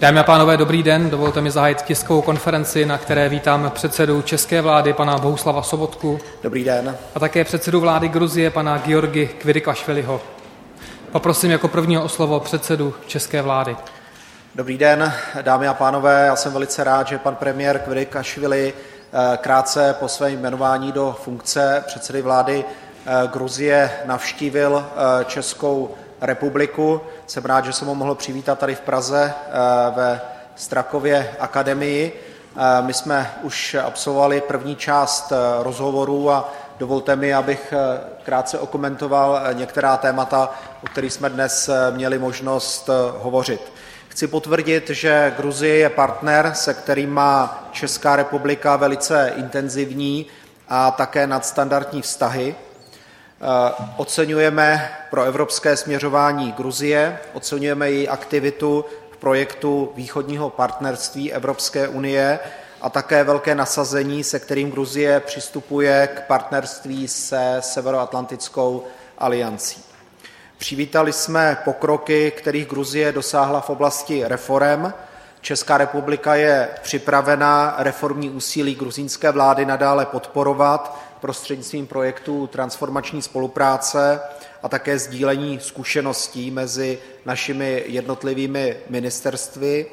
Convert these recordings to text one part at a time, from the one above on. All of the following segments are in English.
Dámy a pánové, dobrý den. Dovolte mi zahájit tiskovou konferenci, na které vítám předsedu české vlády, pana Bohuslava Sobotku. Dobrý den. A také předsedu vlády Gruzie, pana Giorgi Kvirikašviliho. Poprosím jako prvního o slovo předsedu české vlády. Dobrý den, dámy a pánové. Já jsem velice rád, že pan premiér Kvirikašvili krátce po svém jmenování do funkce předsedy vlády Gruzie navštívil Českou republiku. Jsem rád, že jsem ho mohl přivítat tady v Praze ve Strakově akademii. My jsme už absolvovali první část rozhovorů a dovolte mi, abych krátce okomentoval některá témata, o kterých jsme dnes měli možnost hovořit. Chci potvrdit, že Gruzie je partner, se kterým má Česká republika velice intenzivní a také nadstandardní vztahy. Oceňujeme proevropské směřování Gruzie, oceňujeme její aktivitu v projektu východního partnerství Evropské unie a také velké nasazení, se kterým Gruzie přistupuje k partnerství se Severoatlantickou aliancí. Přivítali jsme pokroky, kterých Gruzie dosáhla v oblasti reforem. Česká republika je připravena reformní úsilí gruzínské vlády nadále podporovat prostřednictvím projektů transformační spolupráce a také sdílení zkušeností mezi našimi jednotlivými ministerstvy.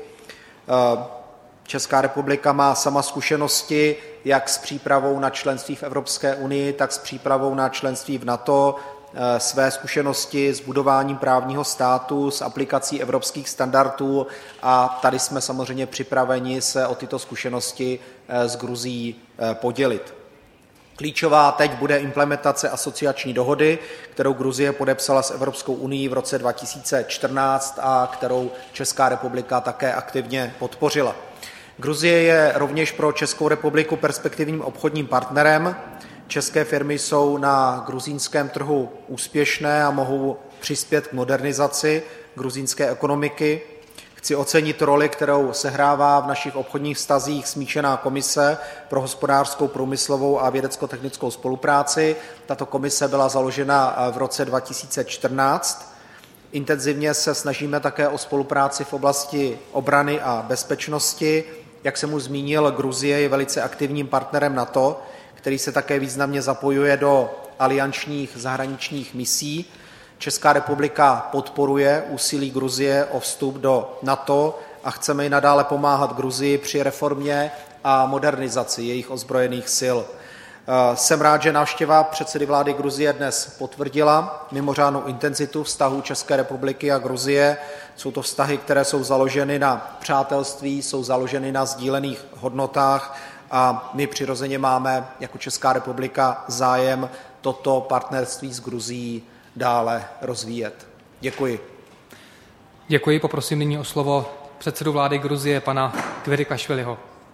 Česká republika má sama zkušenosti jak s přípravou na členství v Evropské unii, tak s přípravou na členství v NATO, své zkušenosti s budováním právního státu, s aplikací evropských standardů a tady jsme samozřejmě připraveni se o tyto zkušenosti s Gruzií podělit. Klíčová teď bude implementace asociační dohody, kterou Gruzie podepsala s Evropskou unií v roce 2014 a kterou Česká republika také aktivně podpořila. Gruzie je rovněž pro Českou republiku perspektivním obchodním partnerem. České firmy jsou na gruzínském trhu úspěšné a mohou přispět k modernizaci gruzínské ekonomiky. Chci ocenit roli, kterou sehrává v našich obchodních vztazích smíšená komise pro hospodářskou, průmyslovou a vědecko-technickou spolupráci. Tato komise byla založena v roce 2014. Intenzivně se snažíme také o spolupráci v oblasti obrany a bezpečnosti. Jak jsem už zmínil, Gruzie je velice aktivním partnerem NATO, který se také významně zapojuje do aliančních zahraničních misí. Česká republika podporuje úsilí Gruzie o vstup do NATO a chceme i nadále pomáhat Gruzii při reformě a modernizaci jejich ozbrojených sil. Jsem rád, že návštěva předsedy vlády Gruzie dnes potvrdila mimořádnou intenzitu vztahů České republiky a Gruzie. Jsou to vztahy, které jsou založeny na přátelství, jsou založeny na sdílených hodnotách a my přirozeně máme jako Česká republika zájem toto partnerství s Gruzií dále rozvíjet. Děkuji. Děkuji, poprosím nyní o slovo předsedu vlády Gruzie, pana Kvirikašviliho.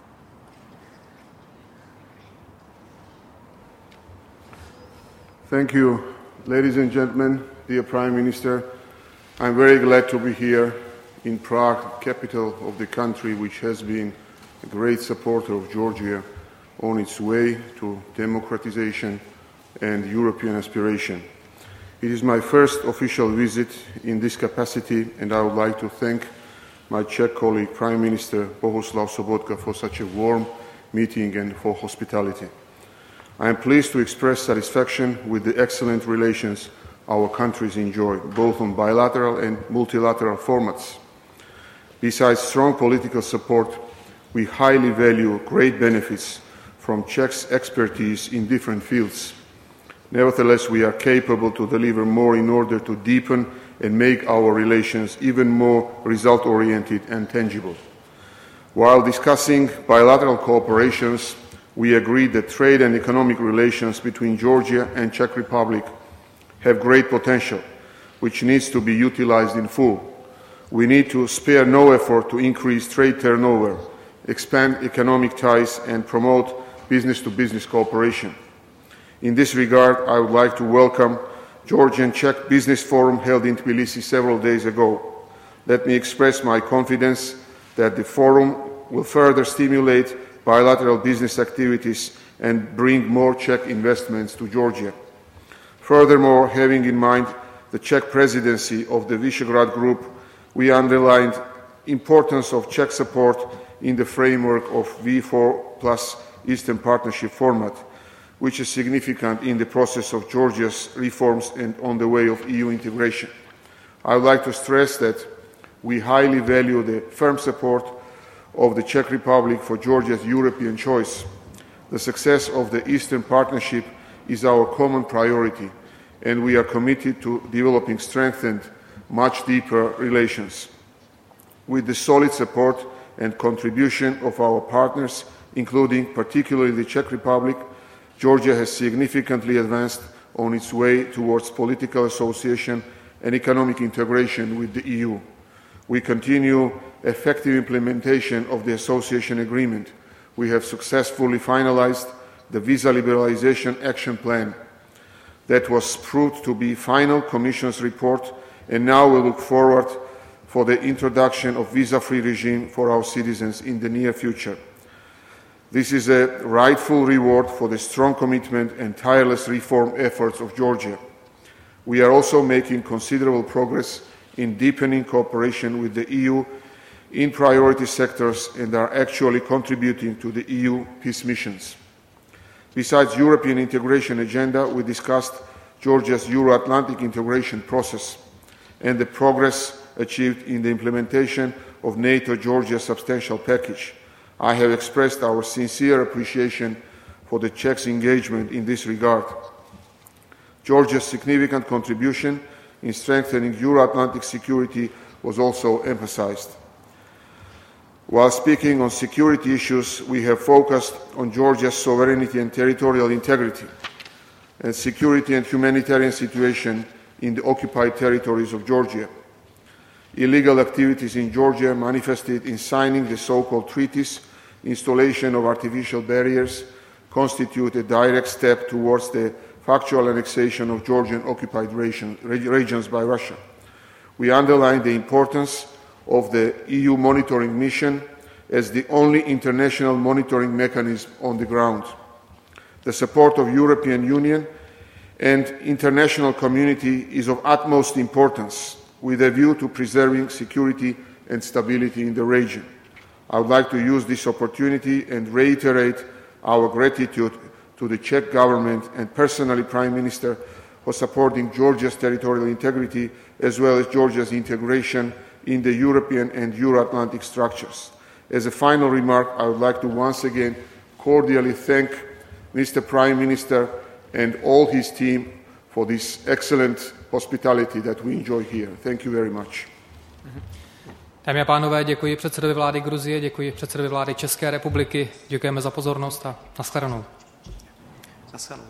Thank you, ladies and gentlemen, dear Prime Minister. I'm very glad to be here in Prague, capital of the country which has been a great supporter of Georgia on its way to democratization and European aspiration. It is my first official visit in this capacity, and I would like to thank my Czech colleague, Prime Minister Bohuslav Sobotka, for such a warm meeting and for hospitality. I am pleased to express satisfaction with the excellent relations our countries enjoy, both on bilateral and multilateral formats. Besides strong political support, we highly value great benefits from Czech's expertise in different fields. Nevertheless, we are capable to deliver more in order to deepen and make our relations even more result-oriented and tangible. While discussing bilateral cooperations, we agreed that trade and economic relations between Georgia and Czech Republic have great potential, which needs to be utilized in full. We need to spare no effort to increase trade turnover, expand economic ties, and promote business-to-business cooperation. In this regard, I would like to welcome Georgian-Czech Business Forum held in Tbilisi several days ago. Let me express my confidence that the forum will further stimulate bilateral business activities and bring more Czech investments to Georgia. Furthermore, having in mind the Czech presidency of the Visegrad Group, we underlined importance of Czech support in the framework of V4 plus Eastern Partnership format, which is significant in the process of Georgia's reforms and on the way of EU integration. I would like to stress that we highly value the firm support of the Czech Republic for Georgia's European choice. The success of the Eastern Partnership is our common priority, and we are committed to developing strengthened, much deeper relations. With the solid support and contribution of our partners, including particularly the Czech Republic, Georgia has significantly advanced on its way towards political association and economic integration with the EU. We continue effective implementation of the association agreement. We have successfully finalized the Visa Liberalization Action Plan. That was proved to be final Commission's report, and now we look forward for the introduction of visa-free regime for our citizens in the near future. This is a rightful reward for the strong commitment and tireless reform efforts of Georgia. We are also making considerable progress in deepening cooperation with the EU in priority sectors and are actually contributing to the EU peace missions. Besides European integration agenda, we discussed Georgia's Euro-Atlantic integration process and the progress achieved in the implementation of NATO-Georgia substantial package. I have expressed our sincere appreciation for the Czechs' engagement in this regard. Georgia's significant contribution in strengthening Euro-Atlantic security was also emphasized. While speaking on security issues, we have focused on Georgia's sovereignty and territorial integrity, and security and humanitarian situation in the occupied territories of Georgia. Illegal activities in Georgia manifested in signing the so-called treaties, installation of artificial barriers, constitute a direct step towards the factual annexation of Georgian occupied regions by Russia. We underline the importance of the EU monitoring mission as the only international monitoring mechanism on the ground. The support of European Union and international community is of utmost importance with a view to preserving security and stability in the region. I would like to use this opportunity and reiterate our gratitude to the Czech government and personally Prime Minister for supporting Georgia's territorial integrity as well as Georgia's integration in the European and Euro-Atlantic structures. As a final remark, I would like to once again cordially thank Mr. Prime Minister and all his team for this excellent hospitality that we enjoy here. Thank you very much. Dámy a pánové, děkuji předsedovi vlády Gruzie, děkuji předsedovi vlády České republiky, děkujeme za pozornost a nashledanou.